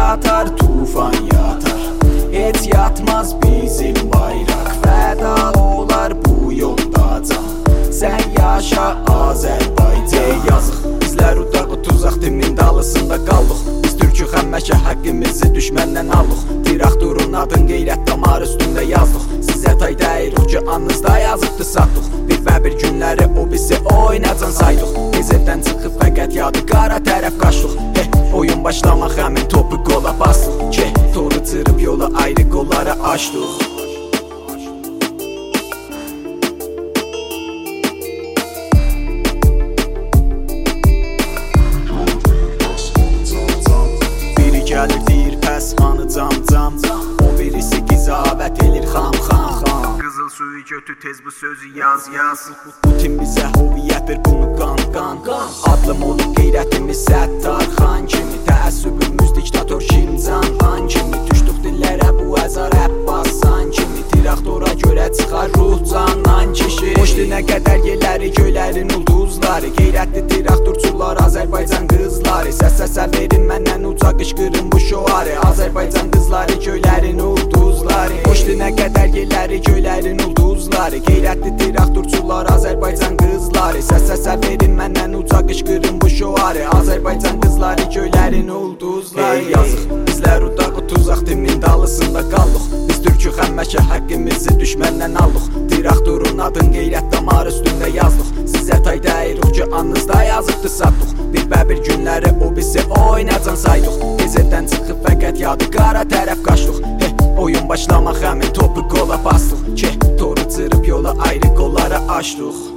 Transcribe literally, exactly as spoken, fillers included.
yatar, tufan yatar. Heç yatmaz bizim bayraq, fəda olar bu yolda can. Sən yaşa Azərbaycan. Yazıq, bizlər udaq tuzaq timin dalısında qallıq. Biz türkü həmişə haqqımızı düşməndən allıq. Traktorun adın qeyrət damar üstündə yazdıq. Sizə tay dəyirik ki, anınızda yazıbdı satdıq. Bir və bir günləri o bizi oynacan saydıq. Biz evdən çıxıb fəqət yadı qara tərəf qaçdıq. Heh, oyun başlamaq həmin topu qola bastıq. Ke, toru çırıb yola ayrı qolları açdıq. Gəlir deyir pəs hanı cam cam. O birisi qizavət elir xam xam xam. Qızıl suyu götür tez bu sözü yaz yaz. Putin bizə hoviyyətdir bunu qan qan. Adlım olub qeyrətimiz Səttar xan kimi. Təəssübümüz diktator Şincan xan kimi. Düşdük dillərə bu əzar Əbbassan kimi. Traktora görə çıxar ruh canan kişi. Boş dinə qədər yeləri göylərin ulduzları. Qeyrətli traktorçular Azərbaycan qızları. Səs-səsə verin məndən uca qışqırın bu şoarı. Azərbaycan qızları göylərin ulduzları. Boş dinə qədər yeləri göylərin ulduzları. Qeyrətli traktorçular Azərbaycan qızları. Səs-səsə verin məndən uca qışqırın bu şoarı. Azərbaycan qızları göylərin ulduzları. Ey yazıq, bizlər udaq tuzaq timin dalısında qallıq. Biz türkü həmişə haqqımızı düşməndən allıq. Traktorun adın qeyrət damar üstündə yazdıq. Sizə tay dəyirik ki, anınızda yazıbdı satdıq. Bir və bir günləri o bizi oynacan saydıq. Biz evdən çıxıb fəqət yadı qara tərəf qaçdıq. Heh, oyun başlamaq həmin topu qola bastıq. Ke, toru çırıb yola ayrı qolları açdıq.